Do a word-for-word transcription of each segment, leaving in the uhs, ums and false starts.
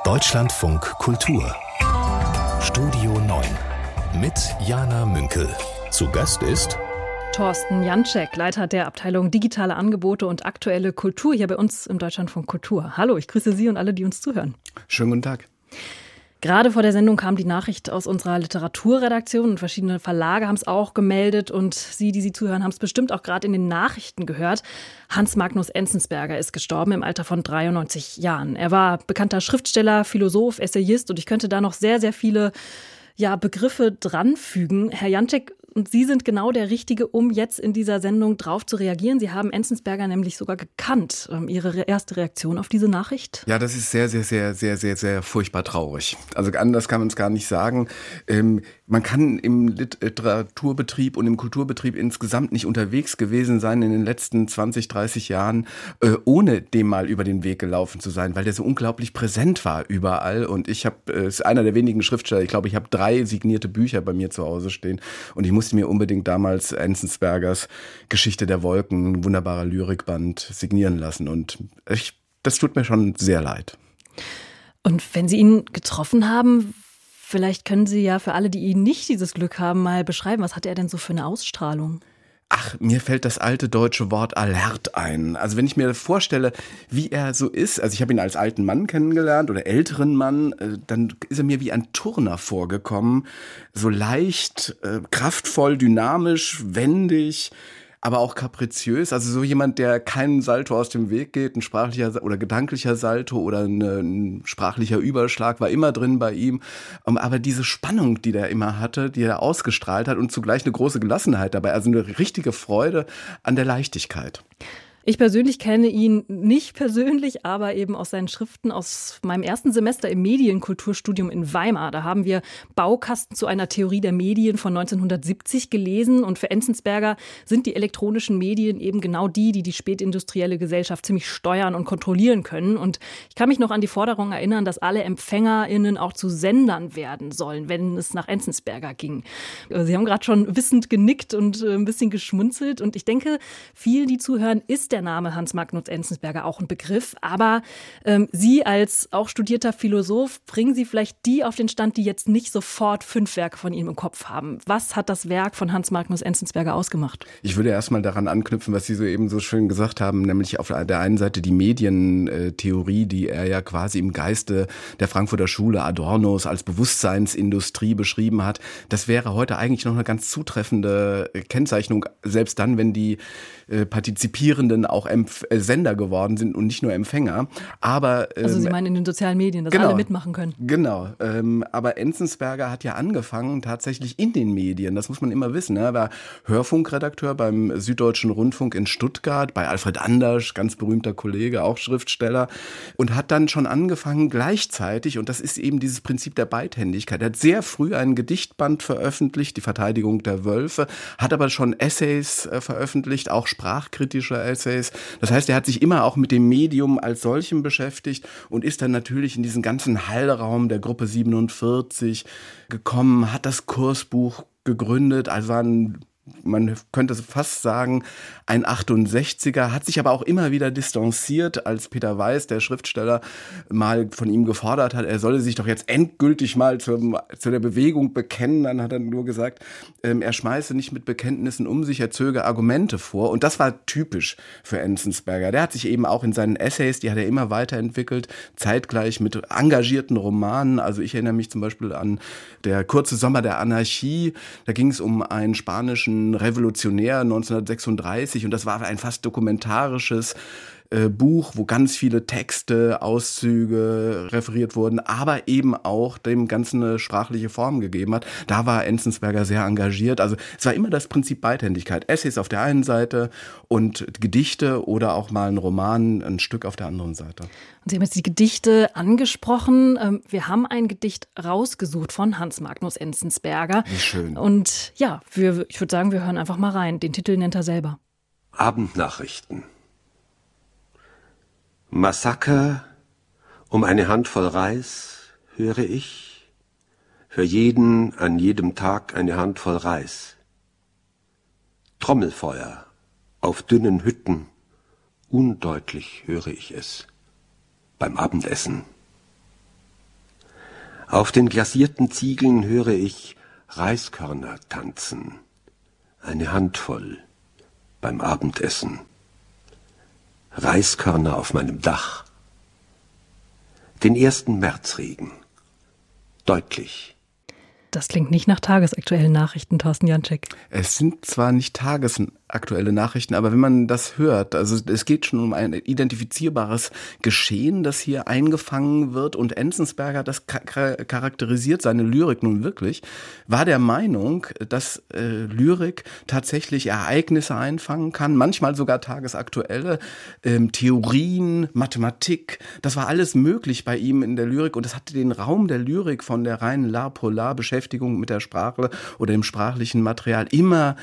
Deutschlandfunk Kultur Studio neun mit Jana Münkel. Zu Gast ist Thorsten Janczek, Leiter der Abteilung Digitale Angebote und aktuelle Kultur hier bei uns im Deutschlandfunk Kultur. Hallo, ich grüße Sie und alle, die uns zuhören. Schönen guten Tag. Gerade vor der Sendung kam die Nachricht aus unserer Literaturredaktion und verschiedene Verlage haben es auch gemeldet und Sie, die Sie zuhören, haben es bestimmt auch gerade in den Nachrichten gehört. Hans Magnus Enzensberger ist gestorben im Alter von dreiundneunzig Jahren. Er war bekannter Schriftsteller, Philosoph, Essayist und ich könnte da noch sehr, sehr viele ja, Begriffe dranfügen. Herr Janczek, und Sie sind genau der Richtige, um jetzt in dieser Sendung drauf zu reagieren. Sie haben Enzensberger nämlich sogar gekannt. Ihre erste Reaktion auf diese Nachricht? Ja, das ist sehr, sehr, sehr, sehr, sehr, sehr furchtbar traurig. Also anders kann man es gar nicht sagen. Ähm, man kann im Literaturbetrieb und im Kulturbetrieb insgesamt nicht unterwegs gewesen sein in den letzten zwanzig, dreißig Jahren, äh, ohne dem mal über den Weg gelaufen zu sein, weil der so unglaublich präsent war überall. Und ich habe, äh, ist einer der wenigen Schriftsteller, ich glaube, ich habe drei signierte Bücher bei mir zu Hause stehen. Und ich musste mir unbedingt damals Enzensbergers Geschichte der Wolken, ein wunderbarer Lyrikband, signieren lassen. Und ich, das tut mir schon sehr leid. Und wenn Sie ihn getroffen haben, vielleicht können Sie ja für alle, die ihn nicht dieses Glück haben, mal beschreiben, was hatte er denn so für eine Ausstrahlung? Ach, mir fällt das alte deutsche Wort alert ein. Also wenn ich mir vorstelle, wie er so ist, also ich habe ihn als alten Mann kennengelernt oder älteren Mann, dann ist er mir wie ein Turner vorgekommen. So leicht, äh, kraftvoll, dynamisch, wendig, aber auch kapriziös. Also so jemand, der keinen Salto aus dem Weg geht, ein sprachlicher oder gedanklicher Salto oder eine, ein sprachlicher Überschlag war immer drin bei ihm. Aber diese Spannung, die der immer hatte, die er ausgestrahlt hat und zugleich eine große Gelassenheit dabei, also eine richtige Freude an der Leichtigkeit. Ich persönlich kenne ihn nicht persönlich, aber eben aus seinen Schriften aus meinem ersten Semester im Medienkulturstudium in Weimar. Da haben wir Baukasten zu einer Theorie der Medien von neunzehnhundertsiebzig gelesen. Und für Enzensberger sind die elektronischen Medien eben genau die, die die spätindustrielle Gesellschaft ziemlich steuern und kontrollieren können. Und ich kann mich noch an die Forderung erinnern, dass alle EmpfängerInnen auch zu Sendern werden sollen, wenn es nach Enzensberger ging. Sie haben gerade schon wissend genickt und ein bisschen geschmunzelt. Und ich denke, vielen, die zuhören, ist der Name Hans Magnus Enzensberger auch ein Begriff. Aber ähm, Sie als auch studierter Philosoph, bringen Sie vielleicht die auf den Stand, die jetzt nicht sofort fünf Werke von ihm im Kopf haben. Was hat das Werk von Hans Magnus Enzensberger ausgemacht? Ich würde erstmal daran anknüpfen, was Sie so eben so schön gesagt haben, nämlich auf der einen Seite die Medientheorie, die er ja quasi im Geiste der Frankfurter Schule Adornos als Bewusstseinsindustrie beschrieben hat. Das wäre heute eigentlich noch eine ganz zutreffende Kennzeichnung, selbst dann, wenn die äh, Partizipierenden auch Empf- äh, Sender geworden sind und nicht nur Empfänger. Aber ähm, also Sie meinen in den sozialen Medien, dass genau, alle mitmachen können. Genau. Ähm, aber Enzensberger hat ja angefangen tatsächlich in den Medien. Das muss man immer wissen. Er war Hörfunkredakteur beim Süddeutschen Rundfunk in Stuttgart, bei Alfred Andersch, ganz berühmter Kollege, auch Schriftsteller. Und hat dann schon angefangen gleichzeitig, und das ist eben dieses Prinzip der Beidhändigkeit. Er hat sehr früh einen Gedichtband veröffentlicht, die Verteidigung der Wölfe, hat aber schon Essays äh, veröffentlicht, auch sprachkritische Essays. Das heißt, er hat sich immer auch mit dem Medium als solchem beschäftigt und ist dann natürlich in diesen ganzen Hallraum der Gruppe siebenundvierzig gekommen, hat das Kursbuch gegründet, also war ein, man könnte fast sagen, ein achtundsechziger, hat sich aber auch immer wieder distanziert, als Peter Weiß, der Schriftsteller, mal von ihm gefordert hat, er solle sich doch jetzt endgültig mal zum, zu der Bewegung bekennen. Dann hat er nur gesagt, ähm, er schmeiße nicht mit Bekenntnissen um sich, er zöge Argumente vor. Und das war typisch für Enzensberger. Der hat sich eben auch in seinen Essays, die hat er immer weiterentwickelt, zeitgleich mit engagierten Romanen. Also ich erinnere mich zum Beispiel an Der kurze Sommer der Anarchie. Da ging es um einen spanischen Revolutionär neunzehnhundertsechsunddreißig und das war ein fast dokumentarisches äh, Buch, wo ganz viele Texte, Auszüge referiert wurden, aber eben auch dem Ganzen eine sprachliche Form gegeben hat. Da war Enzensberger sehr engagiert. Also es war immer das Prinzip Beidhändigkeit. Essays auf der einen Seite und Gedichte oder auch mal ein Roman, ein Stück auf der anderen Seite. Und Sie haben jetzt die Gedichte angesprochen. Wir haben ein Gedicht rausgesucht von Hans Magnus Enzensberger. Wie schön. Und ja, wir, ich würde sagen, wir hören einfach mal rein. Den Titel nennt er selber. Abendnachrichten. Massaker um eine Handvoll Reis, höre ich, für jeden an jedem Tag eine Handvoll Reis. Trommelfeuer auf dünnen Hütten, undeutlich höre ich es beim Abendessen. Auf den glasierten Ziegeln höre ich Reiskörner tanzen, eine Handvoll beim Abendessen. Reiskörner auf meinem Dach. Den ersten Märzregen. Deutlich. Das klingt nicht nach tagesaktuellen Nachrichten, Thorsten Janczek. Es sind zwar nicht tagesaktuelle Nachrichten, aber wenn man das hört, also es geht schon um ein identifizierbares Geschehen, das hier eingefangen wird, und Enzensberger, das charakterisiert seine Lyrik nun wirklich, war der Meinung, dass äh, Lyrik tatsächlich Ereignisse einfangen kann, manchmal sogar tagesaktuelle, ähm, Theorien, Mathematik, das war alles möglich bei ihm in der Lyrik, und es hatte den Raum der Lyrik von der reinen L'art pour l'art Beschäftigung mit der Sprache oder dem sprachlichen Material immer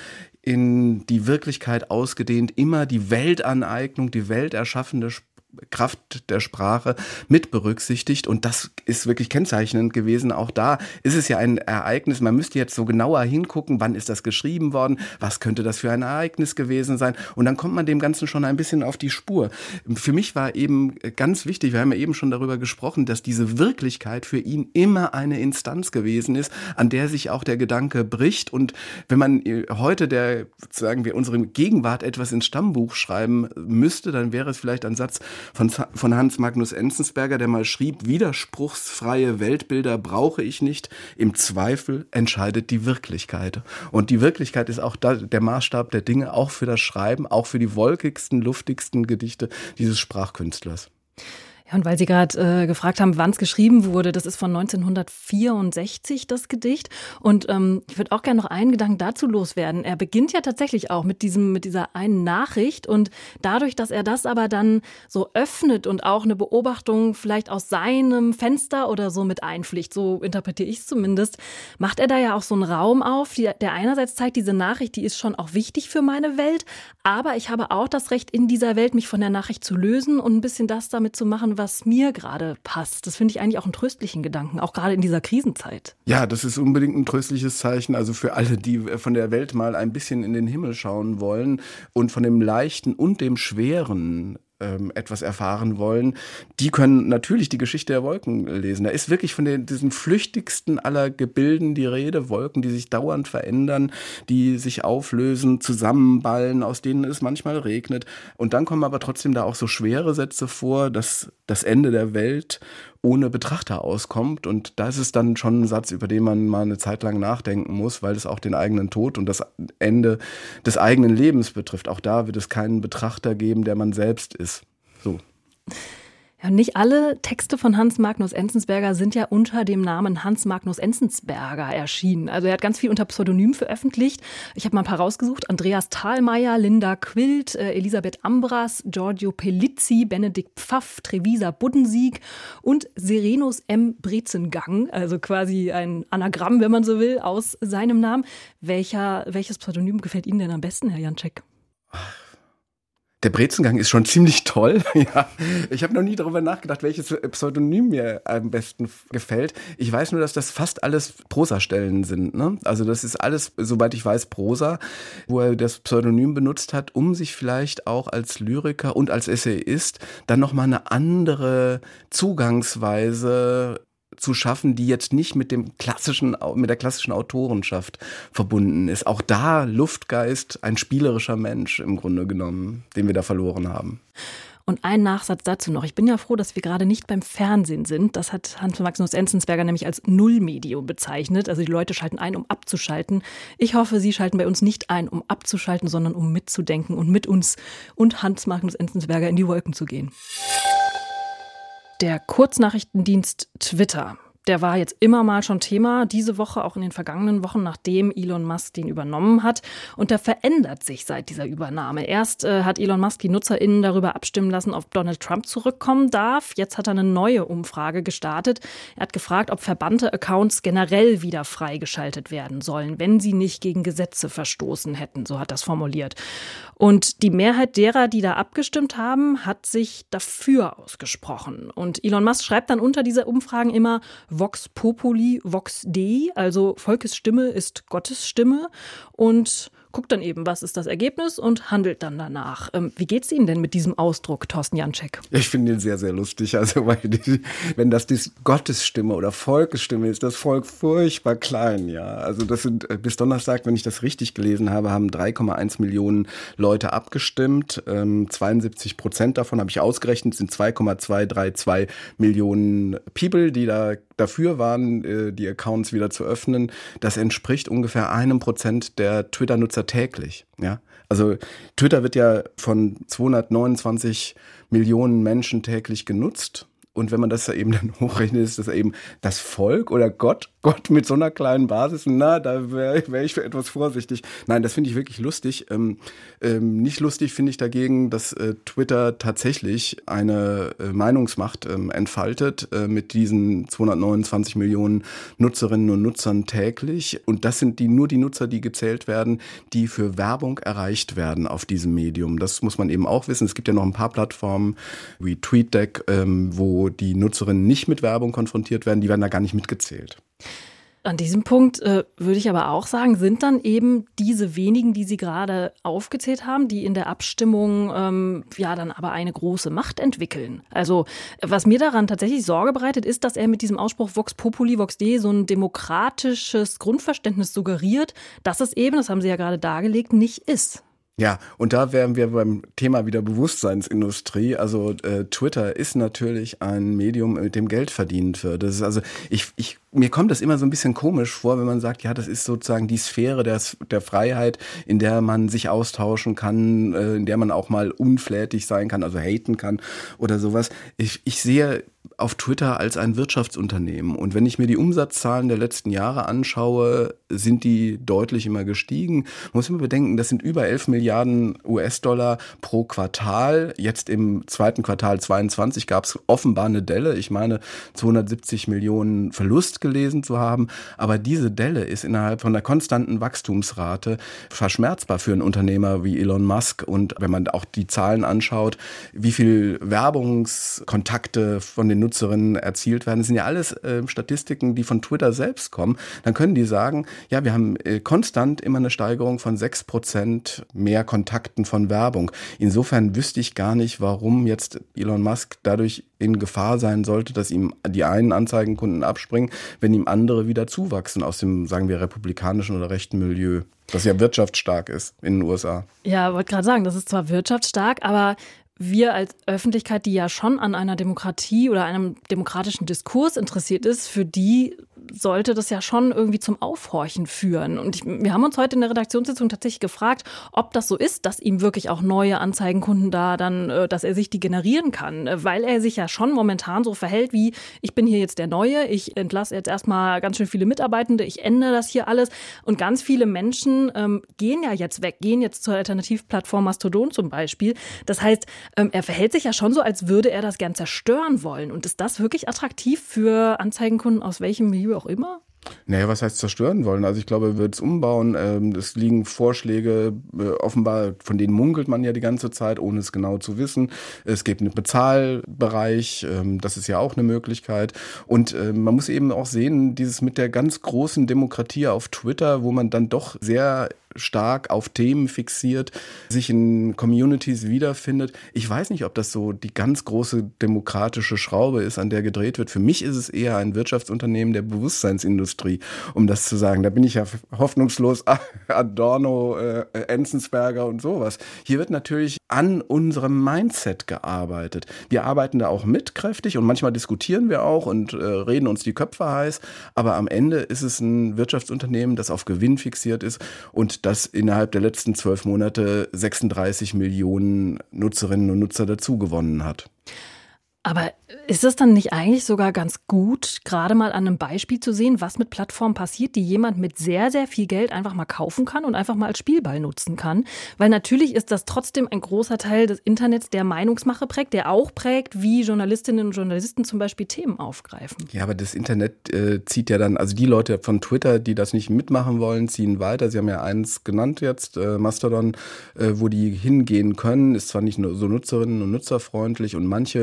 in die Wirklichkeit ausgedehnt, immer die Weltaneignung, die welterschaffende Sprache, Kraft der Sprache mit berücksichtigt, und das ist wirklich kennzeichnend gewesen. Auch da ist es ja ein Ereignis, man müsste jetzt so genauer hingucken, wann ist das geschrieben worden, was könnte das für ein Ereignis gewesen sein, und dann kommt man dem Ganzen schon ein bisschen auf die Spur. Für mich war eben ganz wichtig, wir haben ja eben schon darüber gesprochen, dass diese Wirklichkeit für ihn immer eine Instanz gewesen ist, an der sich auch der Gedanke bricht, und wenn man heute der, sagen wir, unsere Gegenwart etwas ins Stammbuch schreiben müsste, dann wäre es vielleicht ein Satz Von, von Hans Magnus Enzensberger, der mal schrieb: Widerspruchsfreie Weltbilder brauche ich nicht, im Zweifel entscheidet die Wirklichkeit. Und die Wirklichkeit ist auch da, der Maßstab der Dinge, auch für das Schreiben, auch für die wolkigsten, luftigsten Gedichte dieses Sprachkünstlers. Ja, und weil Sie gerade äh, gefragt haben, wann es geschrieben wurde, das ist von neunzehnhundertvierundsechzig, das Gedicht. Und ähm, ich würde auch gerne noch einen Gedanken dazu loswerden. Er beginnt ja tatsächlich auch mit diesem, mit dieser einen Nachricht, und dadurch, dass er das aber dann so öffnet und auch eine Beobachtung vielleicht aus seinem Fenster oder so mit einpflicht, so interpretiere ich es zumindest, macht er da ja auch so einen Raum auf, die, der einerseits zeigt, diese Nachricht, die ist schon auch wichtig für meine Welt, aber ich habe auch das Recht, in dieser Welt mich von der Nachricht zu lösen und ein bisschen das damit zu machen, was mir gerade passt. Das finde ich eigentlich auch einen tröstlichen Gedanken, auch gerade in dieser Krisenzeit. Ja, das ist unbedingt ein tröstliches Zeichen, also für alle, die von der Welt mal ein bisschen in den Himmel schauen wollen und von dem Leichten und dem Schweren etwas erfahren wollen, die können natürlich die Geschichte der Wolken lesen. Da ist wirklich von den, diesen flüchtigsten aller Gebilden die Rede, Wolken, die sich dauernd verändern, die sich auflösen, zusammenballen, aus denen es manchmal regnet. Und dann kommen aber trotzdem da auch so schwere Sätze vor, dass das Ende der Welt ohne Betrachter auskommt. Und da ist es dann schon ein Satz, über den man mal eine Zeit lang nachdenken muss, weil es auch den eigenen Tod und das Ende des eigenen Lebens betrifft. Auch da wird es keinen Betrachter geben, der man selbst ist. So. Ja, nicht alle Texte von Hans Magnus Enzensberger sind ja unter dem Namen Hans Magnus Enzensberger erschienen. Also er hat ganz viel unter Pseudonym veröffentlicht. Ich habe mal ein paar rausgesucht. Andreas Thalmeier, Linda Quildt, äh, Elisabeth Ambras, Giorgio Pelizzi, Benedikt Pfaff, Trevisa Buddensieg und Serenus M. Brezengang. Also quasi ein Anagramm, wenn man so will, aus seinem Namen. Welcher, welches Pseudonym gefällt Ihnen denn am besten, Herr Janczek? Der Brezengang ist schon ziemlich toll. Ja, ich habe noch nie darüber nachgedacht, welches Pseudonym mir am besten gefällt. Ich weiß nur, dass das fast alles Prosastellen sind, ne? Also das ist alles, soweit ich weiß, Prosa, wo er das Pseudonym benutzt hat, um sich vielleicht auch als Lyriker und als Essayist dann nochmal eine andere Zugangsweise zu schaffen, die jetzt nicht mit dem klassischen, mit der klassischen Autorenschaft verbunden ist. Auch da Luftgeist, ein spielerischer Mensch im Grunde genommen, den wir da verloren haben. Und ein Nachsatz dazu noch. Ich bin ja froh, dass wir gerade nicht beim Fernsehen sind. Das hat Hans Magnus Enzensberger nämlich als Nullmedium bezeichnet. Also die Leute schalten ein, um abzuschalten. Ich hoffe, Sie schalten bei uns nicht ein, um abzuschalten, sondern um mitzudenken und mit uns und Hans Magnus Enzensberger in die Wolken zu gehen. Der Kurznachrichtendienst Twitter, der war jetzt immer mal schon Thema, diese Woche, auch in den vergangenen Wochen, nachdem Elon Musk den übernommen hat. Und der verändert sich seit dieser Übernahme. Erst äh, hat Elon Musk die NutzerInnen darüber abstimmen lassen, ob Donald Trump zurückkommen darf. Jetzt hat er eine neue Umfrage gestartet. Er hat gefragt, ob verbannte Accounts generell wieder freigeschaltet werden sollen, wenn sie nicht gegen Gesetze verstoßen hätten. So hat er es formuliert. Und die Mehrheit derer, die da abgestimmt haben, hat sich dafür ausgesprochen. Und Elon Musk schreibt dann unter diese Umfragen immer Vox Populi, Vox Dei, also Volkes Stimme ist Gottes Stimme. Und guckt dann eben, was ist das Ergebnis und handelt dann danach. Ähm, wie geht's Ihnen denn mit diesem Ausdruck, Thorsten Janczek? Ich finde ihn sehr, sehr lustig. Also, weil die, wenn das die Gottesstimme oder Volkesstimme ist, das Volk furchtbar klein, ja. Also, das sind bis Donnerstag, wenn ich das richtig gelesen habe, haben drei Komma eins Millionen Leute abgestimmt. Ähm, zweiundsiebzig Prozent davon habe ich ausgerechnet, sind zwei Komma zweihundertzweiunddreißig Millionen People, die da dafür waren, äh, die Accounts wieder zu öffnen. Das entspricht ungefähr einem Prozent der Twitter-Nutzer täglich, ja. Also Twitter wird ja von zweihundertneunundzwanzig Millionen Menschen täglich genutzt. Und wenn man das da eben dann hochrechnet, ist das eben das Volk oder Gott, Gott mit so einer kleinen Basis, na, da wäre wär ich für etwas vorsichtig. Nein, das finde ich wirklich lustig. Ähm, ähm, nicht lustig finde ich dagegen, dass äh, Twitter tatsächlich eine äh, Meinungsmacht ähm, entfaltet äh, mit diesen zweihundertneunundzwanzig Millionen Nutzerinnen und Nutzern täglich. Und das sind die nur die Nutzer, die gezählt werden, die für Werbung erreicht werden auf diesem Medium. Das muss man eben auch wissen. Es gibt ja noch ein paar Plattformen wie TweetDeck, ähm, wo die Nutzerinnen nicht mit Werbung konfrontiert werden, die werden da gar nicht mitgezählt. An diesem Punkt äh, würde ich aber auch sagen, sind dann eben diese wenigen, die Sie gerade aufgezählt haben, die in der Abstimmung ähm, ja dann aber eine große Macht entwickeln. Also was mir daran tatsächlich Sorge bereitet, ist, dass er mit diesem Ausspruch Vox Populi, Vox Dei so ein demokratisches Grundverständnis suggeriert, dass es eben, das haben Sie ja gerade dargelegt, nicht ist. Ja, und da wären wir beim Thema wieder Bewusstseinsindustrie. Also äh, Twitter ist natürlich ein Medium, mit dem Geld verdient wird. Das ist also, ich, ich, mir kommt das immer so ein bisschen komisch vor, wenn man sagt, ja, das ist sozusagen die Sphäre der, der Freiheit, in der man sich austauschen kann, äh, in der man auch mal unflätig sein kann, also haten kann oder sowas. Ich, ich sehe auf Twitter als ein Wirtschaftsunternehmen. Und wenn ich mir die Umsatzzahlen der letzten Jahre anschaue, sind die deutlich immer gestiegen. Man muss immer bedenken, das sind über elf Milliarden U S-Dollar pro Quartal. Jetzt im zweiten Quartal zweiundzwanzig gab es offenbar eine Delle. Ich meine, zweihundertsiebzig Millionen Verlust gelesen zu haben. Aber diese Delle ist innerhalb von einer konstanten Wachstumsrate verschmerzbar für einen Unternehmer wie Elon Musk. Und wenn man auch die Zahlen anschaut, wie viel Werbungskontakte von den Nutzerinnen erzielt werden. Das sind ja alles äh, Statistiken, die von Twitter selbst kommen. Dann können die sagen, ja, wir haben äh, konstant immer eine Steigerung von sechs Prozent mehr Kontakten von Werbung. Insofern wüsste ich gar nicht, warum jetzt Elon Musk dadurch in Gefahr sein sollte, dass ihm die einen Anzeigenkunden abspringen, wenn ihm andere wieder zuwachsen aus dem, sagen wir, republikanischen oder rechten Milieu, das ja wirtschaftsstark ist in den U S A. Ja, wollte gerade sagen, das ist zwar wirtschaftsstark, aber wir als Öffentlichkeit, die ja schon an einer Demokratie oder einem demokratischen Diskurs interessiert ist, für die sollte das ja schon irgendwie zum Aufhorchen führen. Und ich, wir haben uns heute in der Redaktionssitzung tatsächlich gefragt, ob das so ist, dass ihm wirklich auch neue Anzeigenkunden da dann, dass er sich die generieren kann. Weil er sich ja schon momentan so verhält wie, ich bin hier jetzt der Neue, ich entlasse jetzt erstmal ganz schön viele Mitarbeitende, ich ändere das hier alles. Und ganz viele Menschen ähm, gehen ja jetzt weg, gehen jetzt zur Alternativplattform Mastodon zum Beispiel. Das heißt, ähm, er verhält sich ja schon so, als würde er das gern zerstören wollen. Und ist das wirklich attraktiv für Anzeigenkunden aus welchem Milieu auch immer? Naja, was heißt zerstören wollen? Also ich glaube, er wird es umbauen. Es liegen Vorschläge, offenbar, von denen munkelt man ja die ganze Zeit, ohne es genau zu wissen. Es gibt einen Bezahlbereich, das ist ja auch eine Möglichkeit. Und man muss eben auch sehen, dieses mit der ganz großen Demokratie auf Twitter, wo man dann doch sehr stark auf Themen fixiert, sich in Communities wiederfindet. Ich weiß nicht, ob das so die ganz große demokratische Schraube ist, an der gedreht wird. Für mich ist es eher ein Wirtschaftsunternehmen der Bewusstseinsindustrie, um das zu sagen. Da bin ich ja hoffnungslos Adorno, äh, Enzensberger und sowas. Hier wird natürlich an unserem Mindset gearbeitet. Wir arbeiten da auch mit kräftig und manchmal diskutieren wir auch und äh, reden uns die Köpfe heiß. Aber am Ende ist es ein Wirtschaftsunternehmen, das auf Gewinn fixiert ist und das innerhalb der letzten zwölf Monate sechsunddreißig Millionen Nutzerinnen und Nutzer dazugewonnen hat. Aber ist es dann nicht eigentlich sogar ganz gut, gerade mal an einem Beispiel zu sehen, was mit Plattformen passiert, die jemand mit sehr, sehr viel Geld einfach mal kaufen kann und einfach mal als Spielball nutzen kann? Weil natürlich ist das trotzdem ein großer Teil des Internets, der Meinungsmache prägt, der auch prägt, wie Journalistinnen und Journalisten zum Beispiel Themen aufgreifen. Ja, aber das Internet äh, zieht ja dann, also die Leute von Twitter, die das nicht mitmachen wollen, ziehen weiter. Sie haben ja eins genannt jetzt, äh, Mastodon, äh, wo die hingehen können, ist zwar nicht nur so nutzerinnen- und nutzerfreundlich und manche von den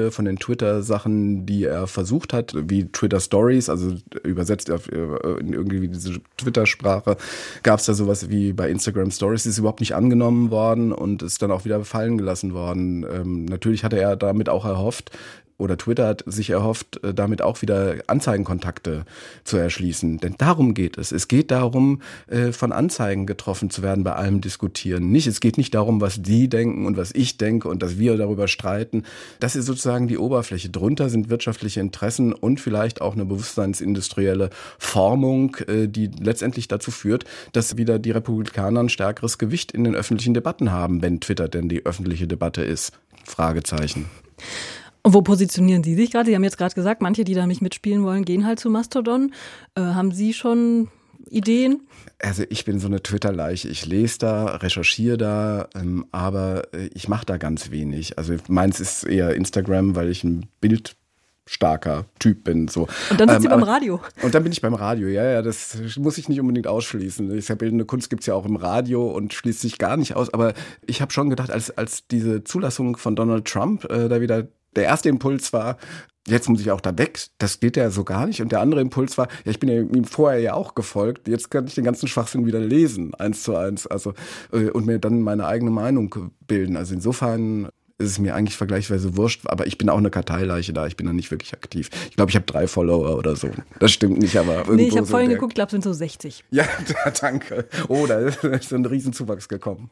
Twitter-Sachen, die er versucht hat, wie Twitter Stories, also übersetzt auf in irgendwie diese Twitter-Sprache, gab es da sowas wie bei Instagram Stories, ist überhaupt nicht angenommen worden und ist dann auch wieder fallen gelassen worden. Ähm, natürlich hatte er damit auch erhofft, oder Twitter hat sich erhofft, damit auch wieder Anzeigenkontakte zu erschließen. Denn darum geht es. Es geht darum, von Anzeigen getroffen zu werden bei allem Diskutieren. Nicht, es geht nicht darum, was die denken und was ich denke und dass wir darüber streiten. Das ist sozusagen die Oberfläche. Drunter sind wirtschaftliche Interessen und vielleicht auch eine bewusstseinsindustrielle Formung, die letztendlich dazu führt, dass wieder die Republikaner ein stärkeres Gewicht in den öffentlichen Debatten haben, wenn Twitter denn die öffentliche Debatte ist. Fragezeichen. Und wo positionieren Sie sich gerade? Sie haben jetzt gerade gesagt, manche, die da nicht mitspielen wollen, gehen halt zu Mastodon. Äh, haben Sie schon Ideen? Also ich bin so eine Twitter-Leiche. Ich lese da, recherchiere da, ähm, aber ich mache da ganz wenig. Also meins ist eher Instagram, weil ich ein Bild starker Typ bin. So. Und dann sind ähm, Sie beim aber, Radio. Und dann bin ich beim Radio, ja, ja, das muss ich nicht unbedingt ausschließen. Ich sag, bildende Kunst gibt's ja auch im Radio und schließt sich gar nicht aus. Aber ich habe schon gedacht, als, als diese Zulassung von Donald Trump äh, da wieder der erste Impuls war, jetzt muss ich auch da weg, das geht ja so gar nicht. Und der andere Impuls war, ja, ich bin ja ihm vorher ja auch gefolgt, jetzt kann ich den ganzen Schwachsinn wieder lesen, eins zu eins. Also, äh, und mir dann meine eigene Meinung bilden. Also insofern ist es mir eigentlich vergleichsweise wurscht, aber ich bin auch eine Karteileiche da, ich bin da nicht wirklich aktiv. Ich glaube, ich habe drei Follower oder so. Das stimmt nicht, aber irgendwo. Nee, ich habe so vorhin der, geguckt, ich glaube, es sind so sechzig. Ja, danke. Oh, da ist ein Riesenzuwachs gekommen.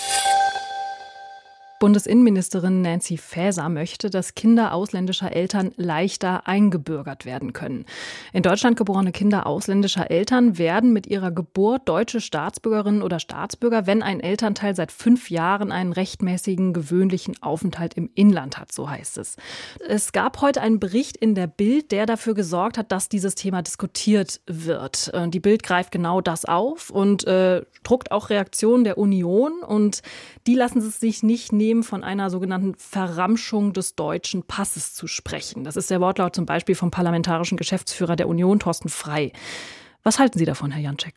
Bundesinnenministerin Nancy Faeser möchte, dass Kinder ausländischer Eltern leichter eingebürgert werden können. In Deutschland geborene Kinder ausländischer Eltern werden mit ihrer Geburt deutsche Staatsbürgerinnen oder Staatsbürger, wenn ein Elternteil seit fünf Jahren einen rechtmäßigen, gewöhnlichen Aufenthalt im Inland hat, so heißt es. Es gab heute einen Bericht in der Bild, der dafür gesorgt hat, dass dieses Thema diskutiert wird. Die Bild greift genau das auf und äh, druckt auch Reaktionen der Union, und die lassen es sich nicht nehmen, von einer sogenannten Verramschung des deutschen Passes zu sprechen. Das ist der Wortlaut zum Beispiel vom parlamentarischen Geschäftsführer der Union, Thorsten Frey. Was halten Sie davon, Herr Janczek?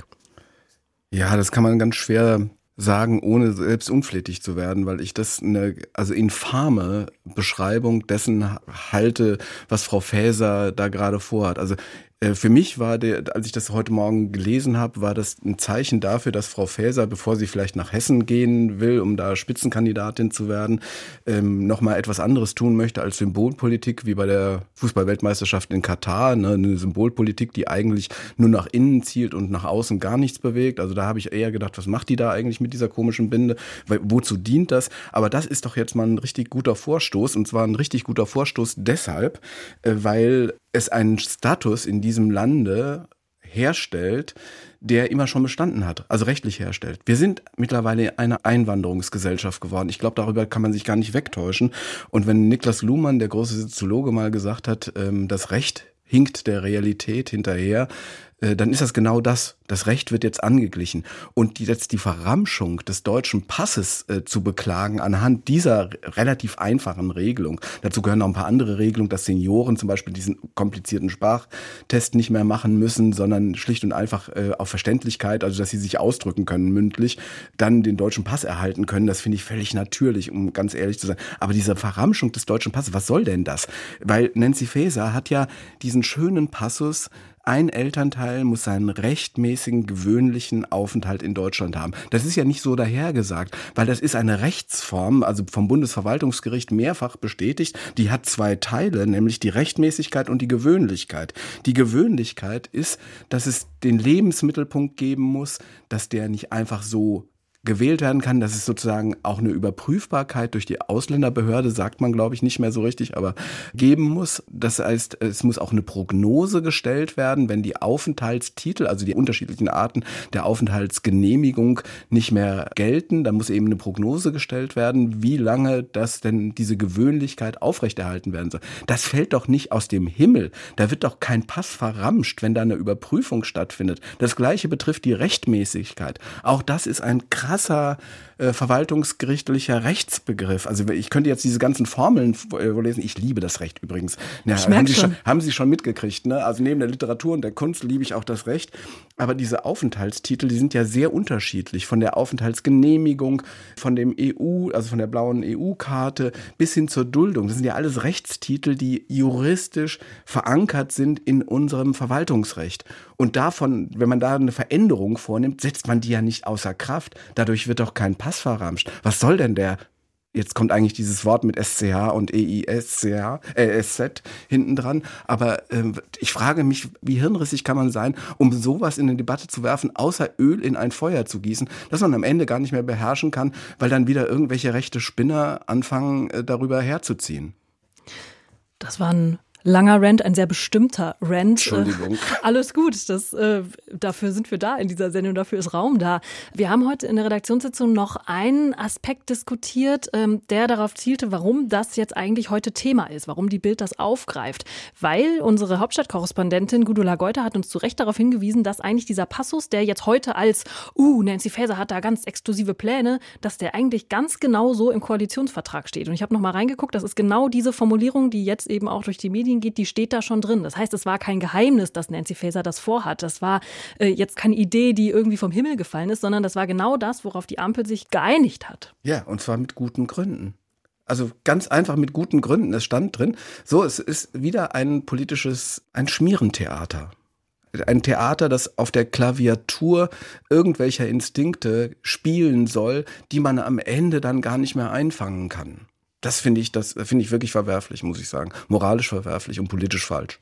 Ja, das kann man ganz schwer sagen, ohne selbst unflätig zu werden, weil ich das eine also infame Beschreibung dessen halte, was Frau Faeser da gerade vorhat. Also für mich war der, als ich das heute Morgen gelesen habe, war das ein Zeichen dafür, dass Frau Faeser, bevor sie vielleicht nach Hessen gehen will, um da Spitzenkandidatin zu werden, ähm, nochmal etwas anderes tun möchte als Symbolpolitik, wie bei der Fußball-Weltmeisterschaft in Katar. Ne? Eine Symbolpolitik, die eigentlich nur nach innen zielt und nach außen gar nichts bewegt. Also da habe ich eher gedacht, was macht die da eigentlich mit dieser komischen Binde? Weil, wozu dient das? Aber das ist doch jetzt mal ein richtig guter Vorstoß, und zwar ein richtig guter Vorstoß deshalb, äh, weil es einen Status in diesem Lande herstellt, der immer schon bestanden hat, also rechtlich herstellt. Wir sind mittlerweile eine Einwanderungsgesellschaft geworden. Ich glaube, darüber kann man sich gar nicht wegtäuschen. Und wenn Niklas Luhmann, der große Soziologe, mal gesagt hat, das Recht hinkt der Realität hinterher, dann ist das genau das. Das Recht wird jetzt angeglichen. Und jetzt die Verramschung des deutschen Passes äh, zu beklagen anhand dieser relativ einfachen Regelung. Dazu gehören noch ein paar andere Regelungen, dass Senioren zum Beispiel diesen komplizierten Sprachtest nicht mehr machen müssen, sondern schlicht und einfach äh, auf Verständlichkeit, also dass sie sich ausdrücken können mündlich, dann den deutschen Pass erhalten können. Das finde ich völlig natürlich, um ganz ehrlich zu sein. Aber diese Verramschung des deutschen Passes, was soll denn das? Weil Nancy Faeser hat ja diesen schönen Passus, ein Elternteil muss seinen rechtmäßigen, gewöhnlichen Aufenthalt in Deutschland haben. Das ist ja nicht so dahergesagt, weil das ist eine Rechtsform, also vom Bundesverwaltungsgericht mehrfach bestätigt. Die hat zwei Teile, nämlich die Rechtmäßigkeit und die Gewöhnlichkeit. Die Gewöhnlichkeit ist, dass es den Lebensmittelpunkt geben muss, dass der nicht einfach so gewählt werden kann. Das ist sozusagen auch eine Überprüfbarkeit durch die Ausländerbehörde, sagt man, glaube ich, nicht mehr so richtig, aber geben muss. Das heißt, es muss auch eine Prognose gestellt werden, wenn die Aufenthaltstitel, also die unterschiedlichen Arten der Aufenthaltsgenehmigung nicht mehr gelten, dann muss eben eine Prognose gestellt werden, wie lange das denn diese Gewöhnlichkeit aufrechterhalten werden soll. Das fällt doch nicht aus dem Himmel. Da wird doch kein Pass verramscht, wenn da eine Überprüfung stattfindet. Das Gleiche betrifft die Rechtmäßigkeit. Auch das ist ein krasses krasser äh, verwaltungsgerichtlicher Rechtsbegriff. Also ich könnte jetzt diese ganzen Formeln vorlesen. Ich liebe das Recht übrigens. Ja, ich haben, Sie schon. schon, haben Sie schon mitgekriegt, ne? Also neben der Literatur und der Kunst liebe ich auch das Recht. Aber diese Aufenthaltstitel, die sind ja sehr unterschiedlich. Von der Aufenthaltsgenehmigung, von dem E U, also von der blauen E U-Karte bis hin zur Duldung. Das sind ja alles Rechtstitel, die juristisch verankert sind in unserem Verwaltungsrecht. Und davon, wenn man da eine Veränderung vornimmt, setzt man die ja nicht außer Kraft. Dadurch wird doch kein Pass verramscht. Was soll denn der? Jetzt kommt eigentlich dieses Wort mit S C H und E I S C H, äh, S Z hinten dran. Aber äh, ich frage mich, wie hirnrissig kann man sein, um sowas in eine Debatte zu werfen, außer Öl in ein Feuer zu gießen, das man am Ende gar nicht mehr beherrschen kann, weil dann wieder irgendwelche rechte Spinner anfangen, äh, darüber herzuziehen. Das war ein langer Rant, ein sehr bestimmter Rant. Entschuldigung. Äh, alles gut, das, äh, dafür sind wir da in dieser Sendung, dafür ist Raum da. Wir haben heute in der Redaktionssitzung noch einen Aspekt diskutiert, ähm, der darauf zielte, warum das jetzt eigentlich heute Thema ist, warum die Bild das aufgreift. Weil unsere Hauptstadtkorrespondentin Gudula Geuter hat uns zu Recht darauf hingewiesen, dass eigentlich dieser Passus, der jetzt heute als uh, Nancy Faeser hat da ganz exklusive Pläne, dass der eigentlich ganz genau so im Koalitionsvertrag steht. Und ich habe noch mal reingeguckt, das ist genau diese Formulierung, die jetzt eben auch durch die Medien geht, die steht da schon drin. Das heißt, es war kein Geheimnis, dass Nancy Faeser das vorhat. Das war äh, jetzt keine Idee, die irgendwie vom Himmel gefallen ist, sondern das war genau das, worauf die Ampel sich geeinigt hat. Ja, und zwar mit guten Gründen. Also ganz einfach mit guten Gründen. Es stand drin, so, es ist wieder ein politisches, ein Schmierentheater. Ein Theater, das auf der Klaviatur irgendwelcher Instinkte spielen soll, die man am Ende dann gar nicht mehr einfangen kann. Das finde ich, das finde ich wirklich verwerflich, muss ich sagen. Moralisch verwerflich und politisch falsch.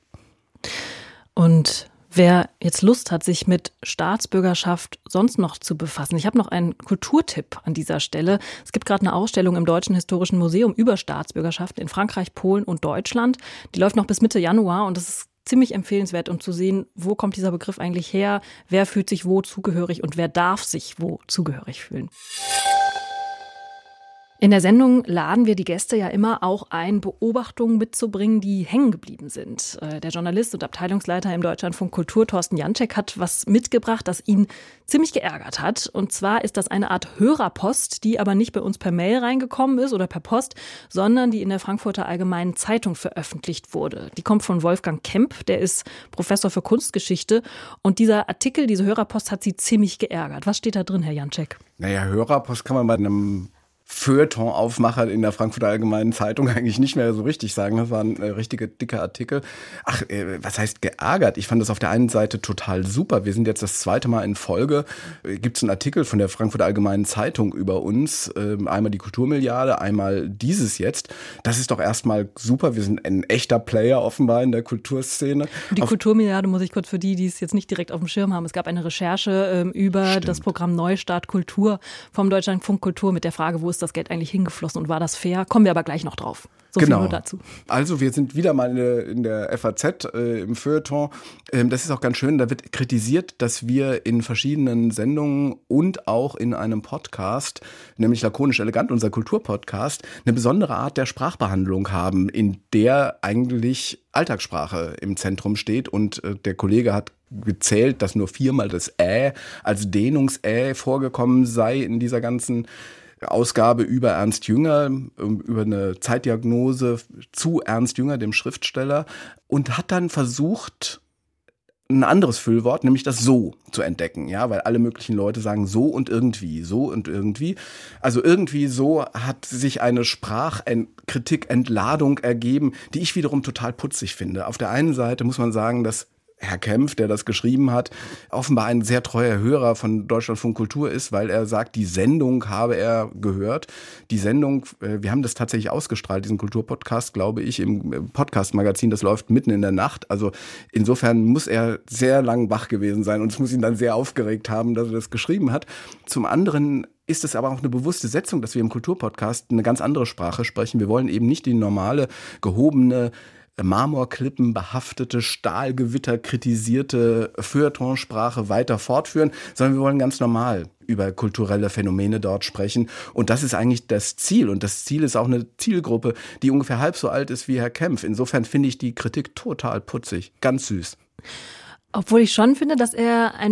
Und wer jetzt Lust hat, sich mit Staatsbürgerschaft sonst noch zu befassen, ich habe noch einen Kulturtipp an dieser Stelle. Es gibt gerade eine Ausstellung im Deutschen Historischen Museum über Staatsbürgerschaft in Frankreich, Polen und Deutschland. Die läuft noch bis Mitte Januar und das ist ziemlich empfehlenswert, um zu sehen, wo kommt dieser Begriff eigentlich her, wer fühlt sich wo zugehörig und wer darf sich wo zugehörig fühlen. In der Sendung laden wir die Gäste ja immer auch ein, Beobachtungen mitzubringen, die hängen geblieben sind. Der Journalist und Abteilungsleiter im Deutschlandfunk Kultur, Thorsten Janczek, hat was mitgebracht, das ihn ziemlich geärgert hat. Und zwar ist das eine Art Hörerpost, die aber nicht bei uns per Mail reingekommen ist oder per Post, sondern die in der Frankfurter Allgemeinen Zeitung veröffentlicht wurde. Die kommt von Wolfgang Kemp, der ist Professor für Kunstgeschichte. Und dieser Artikel, diese Hörerpost, hat sie ziemlich geärgert. Was steht da drin, Herr Janczek? Naja, Hörerpost kann man bei einem Feuilleton-Aufmacher in der Frankfurter Allgemeinen Zeitung eigentlich nicht mehr so richtig sagen. Das war ein äh, richtiger dicker Artikel. Ach, äh, was heißt geärgert? Ich fand das auf der einen Seite total super. Wir sind jetzt das zweite Mal in Folge. Äh, Gibt es einen Artikel von der Frankfurter Allgemeinen Zeitung über uns. Äh, einmal die Kulturmilliarde, einmal dieses jetzt. Das ist doch erstmal super. Wir sind ein echter Player offenbar in der Kulturszene. Die auf Kulturmilliarde muss ich kurz für die, die es jetzt nicht direkt auf dem Schirm haben. Es gab eine Recherche ähm, über Stimmt. das Programm Neustart Kultur vom Deutschlandfunk Kultur mit der Frage, wo ist das Geld eigentlich hingeflossen und war das fair? Kommen wir aber gleich noch drauf. So genau. viel nur dazu. Also wir sind wieder mal in der, in der F A Z äh, im Feuilleton. Ähm, das ist auch ganz schön. Da wird kritisiert, dass wir in verschiedenen Sendungen und auch in einem Podcast, nämlich Lakonisch Elegant, unser Kulturpodcast, eine besondere Art der Sprachbehandlung haben, in der eigentlich Alltagssprache im Zentrum steht. Und äh, der Kollege hat gezählt, dass nur viermal das Ä als Dehnungs-Ä vorgekommen sei in dieser ganzen Ausgabe über Ernst Jünger, über eine Zeitdiagnose zu Ernst Jünger, dem Schriftsteller, und hat dann versucht, ein anderes Füllwort, nämlich das so zu entdecken, ja, weil alle möglichen Leute sagen so und irgendwie, so und irgendwie. Also irgendwie so hat sich eine Sprachkritik-Entladung ergeben, die ich wiederum total putzig finde. Auf der einen Seite muss man sagen, dass Herr Kempf, der das geschrieben hat, offenbar ein sehr treuer Hörer von Deutschlandfunk Kultur ist, weil er sagt, die Sendung habe er gehört. Die Sendung, wir haben das tatsächlich ausgestrahlt, diesen Kulturpodcast, glaube ich, im Podcast-Magazin, das läuft mitten in der Nacht. Also insofern muss er sehr lang wach gewesen sein und es muss ihn dann sehr aufgeregt haben, dass er das geschrieben hat. Zum anderen ist es aber auch eine bewusste Setzung, dass wir im Kulturpodcast eine ganz andere Sprache sprechen. Wir wollen eben nicht die normale, gehobene, Marmorklippen behaftete, Stahlgewitter kritisierte Feuilletonsprache weiter fortführen, sondern wir wollen ganz normal über kulturelle Phänomene dort sprechen. Und das ist eigentlich das Ziel. Und das Ziel ist auch eine Zielgruppe, die ungefähr halb so alt ist wie Herr Kempf. Insofern finde ich die Kritik total putzig, ganz süß. Obwohl ich schon finde, dass er ein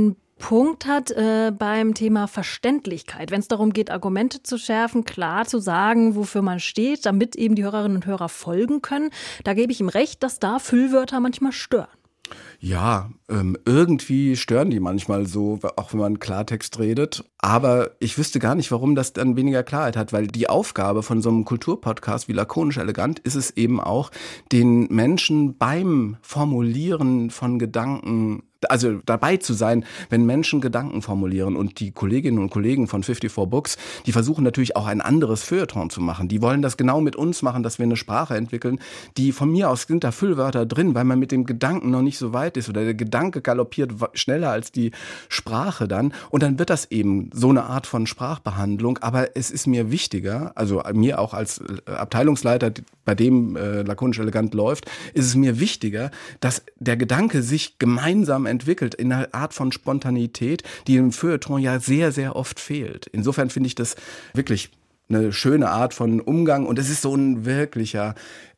Punkt hat äh, beim Thema Verständlichkeit. Wenn es darum geht, Argumente zu schärfen, klar zu sagen, wofür man steht, damit eben die Hörerinnen und Hörer folgen können. Da gebe ich ihm recht, dass da Füllwörter manchmal stören. Ja, ähm, irgendwie stören die manchmal so, auch wenn man Klartext redet. Aber ich wüsste gar nicht, warum das dann weniger Klarheit hat, weil die Aufgabe von so einem Kulturpodcast wie Lakonisch Elegant ist es eben auch, den Menschen beim Formulieren von Gedanken, also dabei zu sein, wenn Menschen Gedanken formulieren. Und die Kolleginnen und Kollegen von fünfundfünfzig Books, die versuchen natürlich auch ein anderes Feuilleton zu machen. Die wollen das genau mit uns machen, dass wir eine Sprache entwickeln, die von mir aus sind da Füllwörter drin, weil man mit dem Gedanken noch nicht so weit ist oder der Gedanke galoppiert schneller als die Sprache dann. Und dann wird das eben so eine Art von Sprachbehandlung. Aber es ist mir wichtiger, also mir auch als Abteilungsleiter, bei dem äh, Lakonisch Elegant läuft, ist es mir wichtiger, dass der Gedanke sich gemeinsam entwickelt in einer Art von Spontanität, die im Feuilleton ja sehr, sehr oft fehlt. Insofern finde ich das wirklich eine schöne Art von Umgang und es ist so ein wirklicher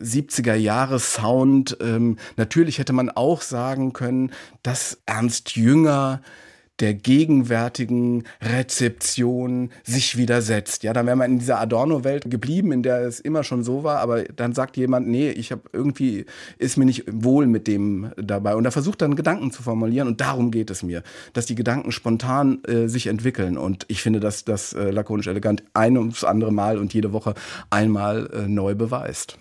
siebziger-Jahres-Sound. Ähm, natürlich hätte man auch sagen können, dass Ernst Jünger der gegenwärtigen Rezeption sich widersetzt. Ja, dann wäre man in dieser Adorno-Welt geblieben, in der es immer schon so war, aber dann sagt jemand, nee, ich habe irgendwie, ist mir nicht wohl mit dem dabei. Und er versucht dann Gedanken zu formulieren und darum geht es mir, dass die Gedanken spontan äh, sich entwickeln. Und ich finde, dass das äh, Lakonisch Elegant ein ums andere Mal und jede Woche einmal äh, neu beweist.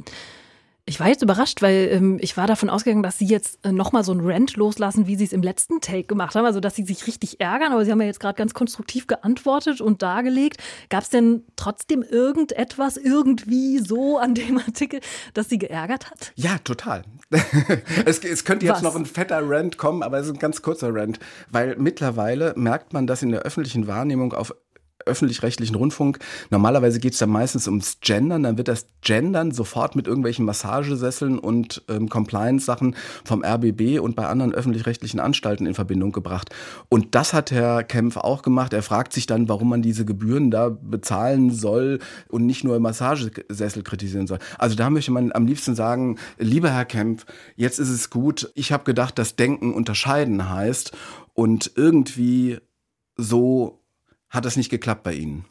Ich war jetzt überrascht, weil ähm, ich war davon ausgegangen, dass Sie jetzt äh, nochmal so einen Rant loslassen, wie Sie es im letzten Take gemacht haben. Also, dass Sie sich richtig ärgern. Aber Sie haben ja jetzt gerade ganz konstruktiv geantwortet und dargelegt. Gab es denn trotzdem irgendetwas irgendwie so an dem Artikel, das Sie geärgert hat? Ja, total. es, es könnte jetzt Was? noch ein fetter Rant kommen, aber es ist ein ganz kurzer Rant. Weil mittlerweile merkt man, dass in der öffentlichen Wahrnehmung auf öffentlich-rechtlichen Rundfunk, normalerweise geht es dann meistens ums Gendern, dann wird das Gendern sofort mit irgendwelchen Massagesesseln und ähm, Compliance-Sachen vom R B B und bei anderen öffentlich-rechtlichen Anstalten in Verbindung gebracht. Und das hat Herr Kempf auch gemacht. Er fragt sich dann, warum man diese Gebühren da bezahlen soll und nicht nur Massagesessel kritisieren soll. Also da möchte man am liebsten sagen, lieber Herr Kempf, jetzt ist es gut. Ich habe gedacht, dass Denken unterscheiden heißt und irgendwie so hat das nicht geklappt bei Ihnen.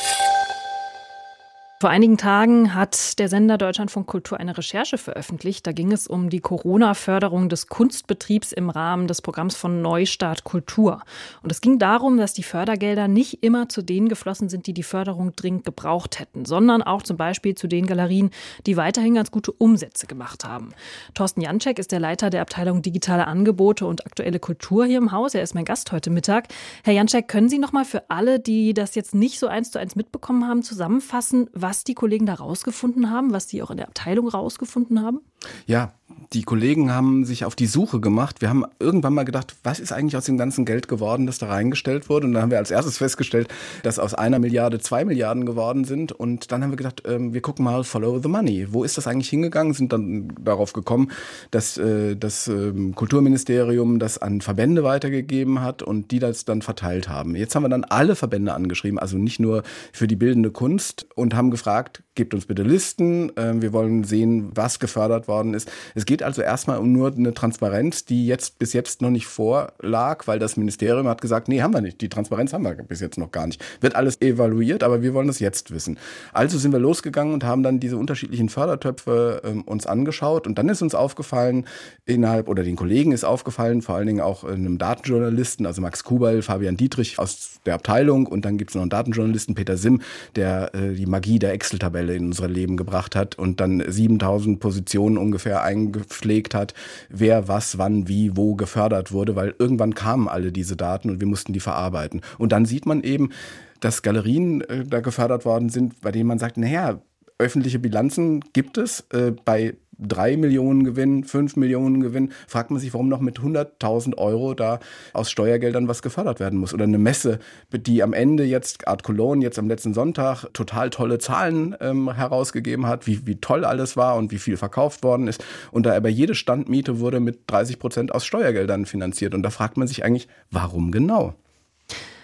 Vor einigen Tagen hat der Sender Deutschlandfunk Kultur eine Recherche veröffentlicht. Da ging es um die Corona-Förderung des Kunstbetriebs im Rahmen des Programms von Neustart Kultur. Und es ging darum, dass die Fördergelder nicht immer zu denen geflossen sind, die die Förderung dringend gebraucht hätten, sondern auch zum Beispiel zu den Galerien, die weiterhin ganz gute Umsätze gemacht haben. Thorsten Janczek ist der Leiter der Abteilung Digitale Angebote und aktuelle Kultur hier im Haus. Er ist mein Gast heute Mittag. Herr Janczek, können Sie noch mal für alle, die das jetzt nicht so eins zu eins mitbekommen haben, zusammenfassen, was die Kollegen da rausgefunden haben, was die auch in der Abteilung rausgefunden haben? Ja, die Kollegen haben sich auf die Suche gemacht. Wir haben irgendwann mal gedacht, was ist eigentlich aus dem ganzen Geld geworden, das da reingestellt wurde? Und dann haben wir als erstes festgestellt, dass aus einer Milliarde zwei Milliarden geworden sind. Und dann haben wir gedacht, ähm, wir gucken mal, follow the money. Wo ist das eigentlich hingegangen? Sind dann darauf gekommen, dass äh, das äh, Kulturministerium das an Verbände weitergegeben hat und die das dann verteilt haben. Jetzt haben wir dann alle Verbände angeschrieben, also nicht nur für die bildende Kunst und haben gefragt, gebt uns bitte Listen. Äh, wir wollen sehen, was gefördert worden ist. Es geht also erstmal um nur eine Transparenz, die jetzt bis jetzt noch nicht vorlag, weil das Ministerium hat gesagt, nee, haben wir nicht. Die Transparenz haben wir bis jetzt noch gar nicht. Wird alles evaluiert, aber wir wollen das jetzt wissen. Also sind wir losgegangen und haben dann diese unterschiedlichen Fördertöpfe ähm, uns angeschaut und dann ist uns aufgefallen, innerhalb, oder den Kollegen ist aufgefallen, vor allen Dingen auch einem Datenjournalisten, also Max Kubal, Fabian Dietrich aus der Abteilung und dann gibt es noch einen Datenjournalisten, Peter Simm, der äh, die Magie der Excel-Tabelle in unser Leben gebracht hat und dann siebentausend Positionen ungefähr eingepflegt hat, wer, was, wann, wie, wo gefördert wurde, weil irgendwann kamen alle diese Daten und wir mussten die verarbeiten. Und dann sieht man eben, dass Galerien äh, da gefördert worden sind, bei denen man sagt, naja, öffentliche Bilanzen gibt es äh, bei drei Millionen Gewinn, fünf Millionen Gewinn, fragt man sich, warum noch mit hunderttausend Euro da aus Steuergeldern was gefördert werden muss. Oder eine Messe, die am Ende jetzt, Art Cologne, jetzt am letzten Sonntag total tolle Zahlen ähm, herausgegeben hat, wie, wie toll alles war und wie viel verkauft worden ist. Und da aber jede Standmiete wurde mit dreißig Prozent aus Steuergeldern finanziert. Und da fragt man sich eigentlich, warum genau?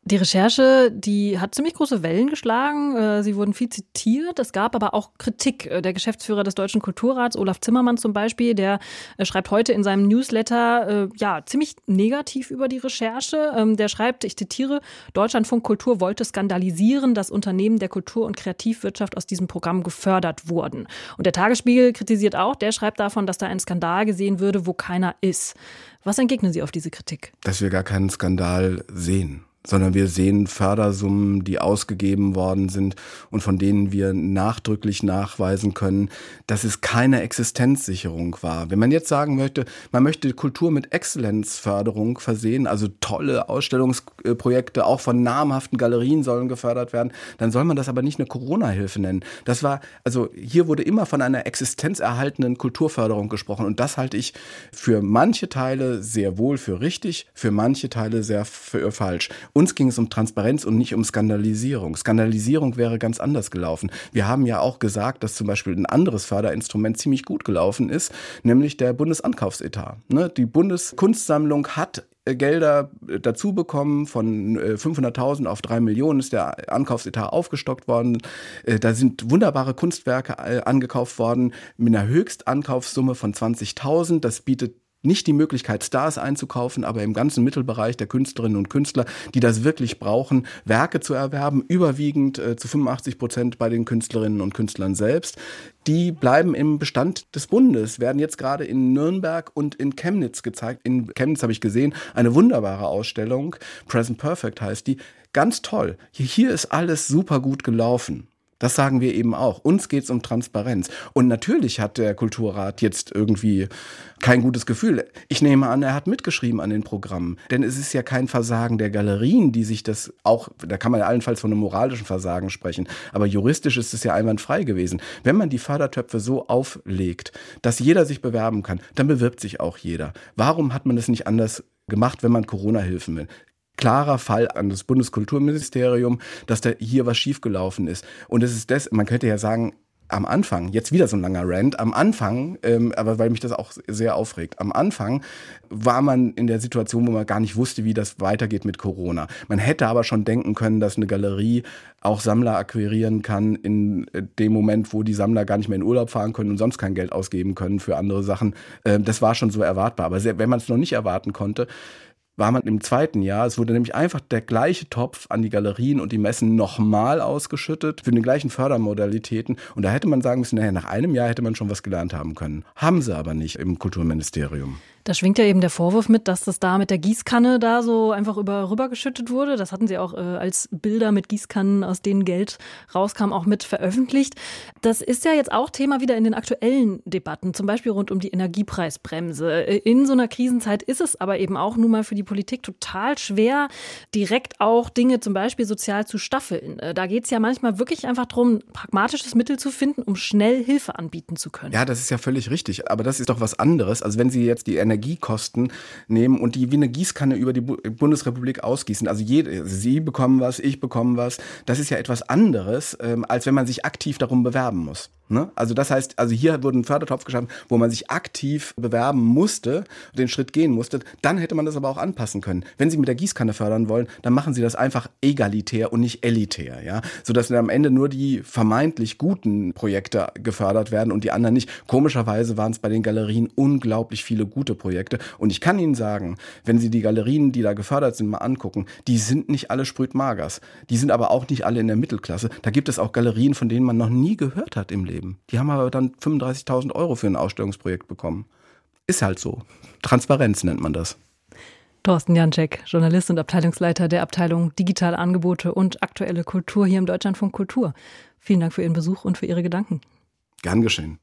Die Recherche, die hat ziemlich große Wellen geschlagen. Sie wurden viel zitiert. Es gab aber auch Kritik. Der Geschäftsführer des Deutschen Kulturrats, Olaf Zimmermann zum Beispiel, der schreibt heute in seinem Newsletter ja ziemlich negativ über die Recherche. Der schreibt, ich zitiere, Deutschlandfunk Kultur wollte skandalisieren, dass Unternehmen der Kultur- und Kreativwirtschaft aus diesem Programm gefördert wurden. Und der Tagesspiegel kritisiert auch, der schreibt davon, dass da ein Skandal gesehen würde, wo keiner ist. Was entgegnen Sie auf diese Kritik? Dass wir gar keinen Skandal sehen, sondern wir sehen Fördersummen, die ausgegeben worden sind und von denen wir nachdrücklich nachweisen können, dass es keine Existenzsicherung war. Wenn man jetzt sagen möchte, man möchte Kultur mit Exzellenzförderung versehen, also tolle Ausstellungsprojekte auch von namhaften Galerien sollen gefördert werden, dann soll man das aber nicht eine Corona-Hilfe nennen. Das war, also hier wurde immer von einer existenzerhaltenden Kulturförderung gesprochen und das halte ich für manche Teile sehr wohl für richtig, für manche Teile sehr für falsch. Uns ging es um Transparenz und nicht um Skandalisierung. Skandalisierung wäre ganz anders gelaufen. Wir haben ja auch gesagt, dass zum Beispiel ein anderes Förderinstrument ziemlich gut gelaufen ist, nämlich der Bundesankaufsetat. Die Bundeskunstsammlung hat Gelder dazu bekommen, von fünfhunderttausend auf drei Millionen ist der Ankaufsetat aufgestockt worden. Da sind wunderbare Kunstwerke angekauft worden mit einer Höchstankaufssumme von zwanzigtausend. Das bietet nicht die Möglichkeit, Stars einzukaufen, aber im ganzen Mittelbereich der Künstlerinnen und Künstler, die das wirklich brauchen, Werke zu erwerben, überwiegend äh, zu fünfundachtzig Prozent bei den Künstlerinnen und Künstlern selbst. Die bleiben im Bestand des Bundes, werden jetzt gerade in Nürnberg und in Chemnitz gezeigt. In Chemnitz habe ich gesehen, eine wunderbare Ausstellung, Present Perfect heißt die, ganz toll. Hier ist alles super gut gelaufen. Das sagen wir eben auch. Uns geht es um Transparenz. Und natürlich hat der Kulturrat jetzt irgendwie kein gutes Gefühl. Ich nehme an, er hat mitgeschrieben an den Programmen. Denn es ist ja kein Versagen der Galerien, die sich das auch, da kann man ja allenfalls von einem moralischen Versagen sprechen. Aber juristisch ist es ja einwandfrei gewesen. Wenn man die Fördertöpfe so auflegt, dass jeder sich bewerben kann, dann bewirbt sich auch jeder. Warum hat man das nicht anders gemacht, wenn man Corona-Hilfen will? Klarer Fall an das Bundeskulturministerium, dass da hier was schiefgelaufen ist. Und es ist das, man könnte ja sagen, am Anfang, jetzt wieder so ein langer Rant, am Anfang, ähm, aber weil mich das auch sehr aufregt, am Anfang war man in der Situation, wo man gar nicht wusste, wie das weitergeht mit Corona. Man hätte aber schon denken können, dass eine Galerie auch Sammler akquirieren kann in dem Moment, wo die Sammler gar nicht mehr in Urlaub fahren können und sonst kein Geld ausgeben können für andere Sachen. Ähm, das war schon so erwartbar. Aber wenn man es noch nicht erwarten konnte, war man im zweiten Jahr, es wurde nämlich einfach der gleiche Topf an die Galerien und die Messen nochmal ausgeschüttet für die gleichen Fördermodalitäten. Und da hätte man sagen müssen, naja, nach einem Jahr hätte man schon was gelernt haben können. Haben sie aber nicht im Kulturministerium. Da schwingt ja eben der Vorwurf mit, dass das da mit der Gießkanne da so einfach über rübergeschüttet wurde. Das hatten sie auch äh, als Bilder mit Gießkannen, aus denen Geld rauskam, auch mit veröffentlicht. Das ist ja jetzt auch Thema wieder in den aktuellen Debatten, zum Beispiel rund um die Energiepreisbremse. In so einer Krisenzeit ist es aber eben auch nun mal für die Politik total schwer, direkt auch Dinge zum Beispiel sozial zu staffeln. Da geht es ja manchmal wirklich einfach darum, ein pragmatisches Mittel zu finden, um schnell Hilfe anbieten zu können. Ja, das ist ja völlig richtig. Aber das ist doch was anderes. Also wenn Sie jetzt die Energiekosten nehmen und die wie eine Gießkanne über die Bundesrepublik ausgießen. Also jede, Sie bekommen was, ich bekomme was. Das ist ja etwas anderes, ähm, als wenn man sich aktiv darum bewerben muss. Ne? Also das heißt, also hier wurde ein Fördertopf geschaffen, wo man sich aktiv bewerben musste, den Schritt gehen musste. Dann hätte man das aber auch anpassen können. Wenn Sie mit der Gießkanne fördern wollen, dann machen Sie das einfach egalitär und nicht elitär, ja, sodass dann am Ende nur die vermeintlich guten Projekte gefördert werden und die anderen nicht. Komischerweise waren es bei den Galerien unglaublich viele gute Projekte. Und ich kann Ihnen sagen, wenn Sie die Galerien, die da gefördert sind, mal angucken, die sind nicht alle sprüht-magers. Die sind aber auch nicht alle in der Mittelklasse. Da gibt es auch Galerien, von denen man noch nie gehört hat im Leben. Die haben aber dann fünfunddreißigtausend Euro für ein Ausstellungsprojekt bekommen. Ist halt so. Transparenz nennt man das. Thorsten Janczek, Journalist und Abteilungsleiter der Abteilung Digitale Angebote und aktuelle Kultur hier im Deutschlandfunk Kultur. Vielen Dank für Ihren Besuch und für Ihre Gedanken. Gern geschehen.